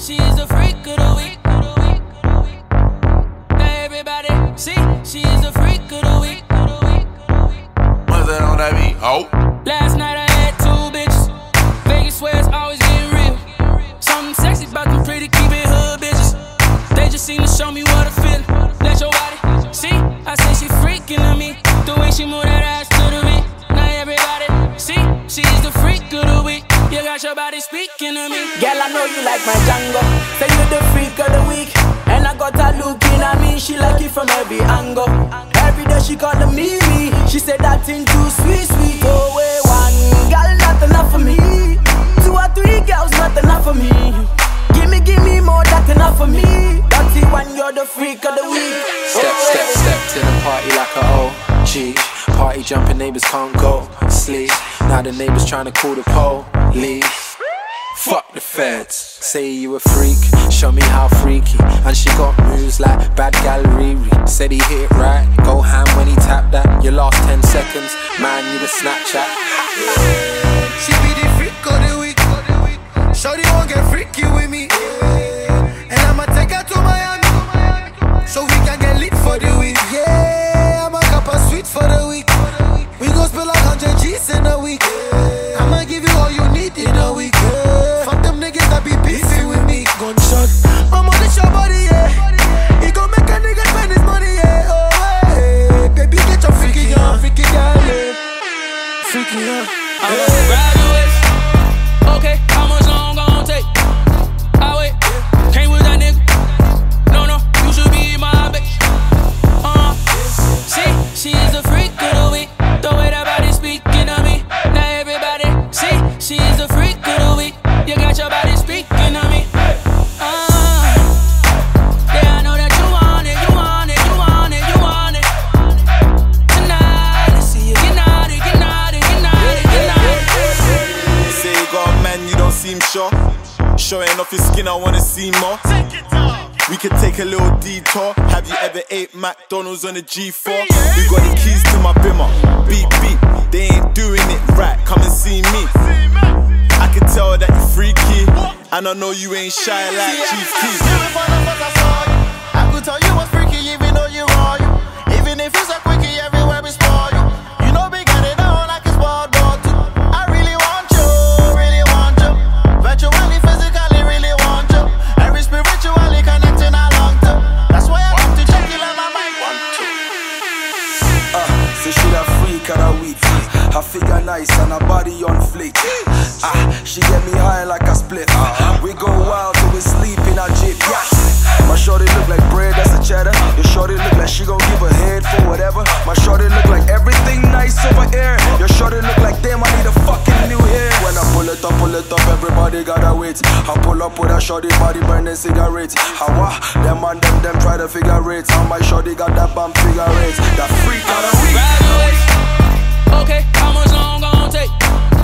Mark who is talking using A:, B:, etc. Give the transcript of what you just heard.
A: she's the freak of the week. Now everybody, see, she's the freak of the week.
B: What's that on that beat? Oh.
A: Last night I had 2 bitches. Vegas swear it's always getting real. Something sexy about them pretty keeping hood bitches. They just seem to show me what I feel. Let your body see. I say she freaking to me. The way she move that ass to the beat. Now everybody see. She's the freak of the week. You got your body speaking to me.
C: Girl, I know you like my Django. Say you the freak of the week. And I got her looking at me. She like it from every angle. Every day she callin' me. She said that thing too sweet. Oh, wait, 1 girl, not enough for me. 2 or 3 girls, not enough for me. Give me more, that's enough for me. That's it when you're the freak of the week.
D: Step to the party like a OG. Party jumping, neighbors can't go sleep. Now the neighbors trying to call the police. Fuck the feds. Say you a freak, show me how freaky. And she got moves like bad gal Riri. Said he hit it right, go ham when he tapped that. Your last 10 seconds, man, you a Snapchat.
E: She be the freak of the week. Shorty won't get freaky with me. And I'ma take her to Miami, so we can get lit for the week. Yeah, I'ma cup a sweet for the week. We gon' spill like 100 G's in a week. I'ma give you all you need in a week. Fuck them niggas that be beefing with me. Gunshot, I'ma dish your body, yeah. He gon' make a nigga spend his money, yeah. Oh, hey, baby, get your freaky on, freaky girl, yeah. Freaky on.
A: I'm gonna grab your waist. Okay, how much long gon' take? I wait, came with that nigga. No, you should be my bitch. See, she's the freak of the week. The way that body speaking to me. Now everybody, see, she's the freak of the week. You got your body speaking to me. Yeah, I know that you want it, you want it, you want it, you want it. Tonight, let's see you get naughty, get naughty, get naughty, get naughty.
F: You say you got a man, you don't seem sure. Showing off your skin, I wanna see more. We could take a little detour. Have you ever ate McDonald's on a G4? We got the keys to my bimmer. Beep, beep, they ain't doing it right. Come and see me. I can tell that you're freaky, and I know you ain't shy like Chief Keef.
E: I could tell you was freaky even though you are you. Even if it's a quickie, everywhere we spoil you. You know we got it on like it's World War II. I really want you, virtually, physically, really want you. Every spiritually connecting along to. That's why I come to check you like my mic. 1, 2.
G: So she that freak of the week. Her figure nice and her body on fleek. She get me high like a split. We go wild till we sleep in a jeep. Yeah. My shorty look like bread, that's a cheddar. Your shorty look like she gon' give a head for whatever. My shorty look like everything nice over here. Your shorty look like damn, I need a fucking new hair. When I pull it up, everybody gotta wait. I pull up with a shorty body burning cigarettes. How them and them try to figure it. How my shorty got that bomb figure it. That freak of the week.
A: Okay, how much long gon' take?